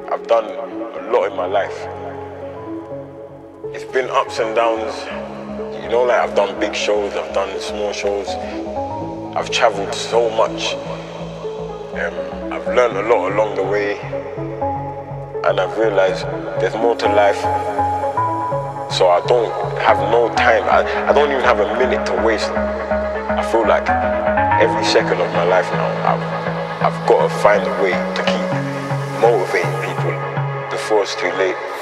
I've done a lot in my life. It's been ups and downs. You know, like I've done big shows, I've done small shows. I've traveled so much. I've learned a lot along the way. And I've realized there's more to life. So I don't have no time. I don't even have a minute to waste. I feel like every second of my life now, I've got to find a way to keep motivating people before it's too late.